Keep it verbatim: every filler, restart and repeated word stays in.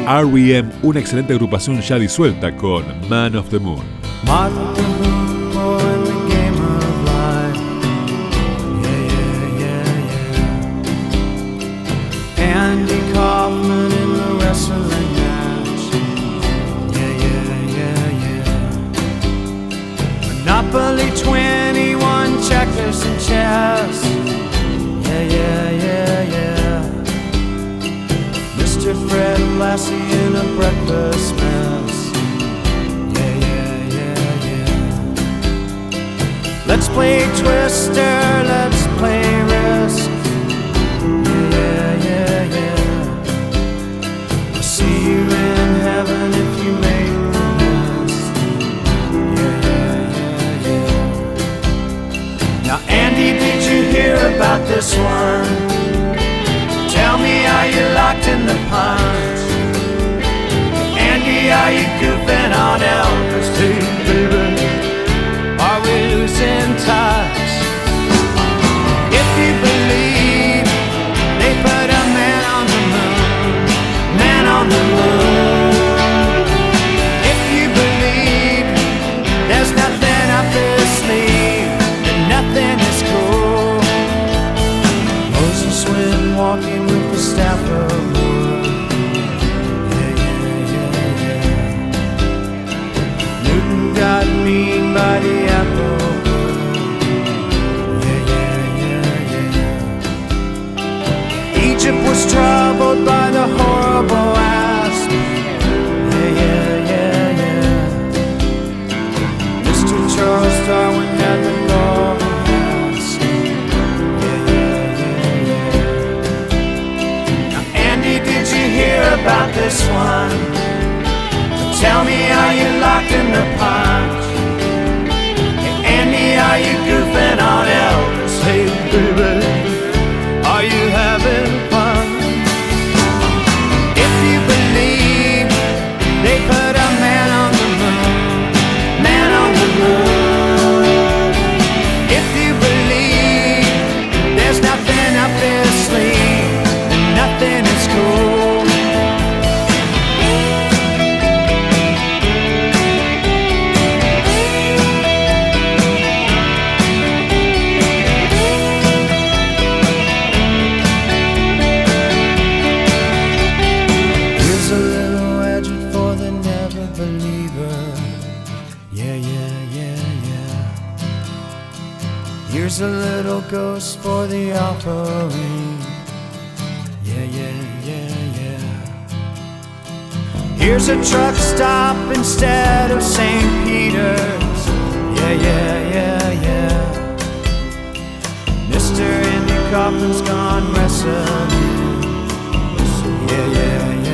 R E M, una excelente agrupación ya disuelta con Man of the Moon. Man of the moon, boy, in the game of life. Yeah, yeah, yeah, yeah. Andy Kaufman in the wrestling match. Yeah, yeah, yeah, yeah. Monopoly twenty-one, checkers and chess. Yeah, yeah, yeah, yeah. Mister Fred Lassie in a breakfast mess. Yeah, yeah, yeah, yeah. Let's play Twister, let's play Risk. Yeah, yeah, yeah, yeah. I'll see you in heaven if you make the list. Yeah, yeah, yeah, yeah. Now, Andy, did you hear about this one? Tell me, are you locked in the punch? Andy, are you goofing on Elvis too, baby? Are we losing touch? If you believe they put a man on the moon, man on the moon. If you believe there's nothing up his sleeve, then nothing is cool. Moses went walking with the staff of wood. Yeah, yeah, yeah, yeah. Newton got mean by the apple wood. Yeah, yeah, yeah, yeah. Egypt was troubled by the horrible asp. Yeah, yeah, yeah, yeah. Mister Charles Darwin had the golden mask. Yeah, yeah, yeah, yeah. Did you hear about this one? Tell me, are you locked in the punch? Hey, Andy, are you goofing on Elvis? Hey, baby, are you having fun? If you believe they put a man on the moon, man on the moon. If you believe there's nothing up their sleeve, nothing is cool. Here's a little edge for the never believer. Yeah, yeah, yeah, yeah. Here's a little ghost for the offering. Yeah, yeah, yeah, yeah. Here's a truck stop instead of Saint Peter's. Yeah, yeah, yeah, yeah. Mister Andy Kaufman's gone wrestling. Yeah, yeah, yeah.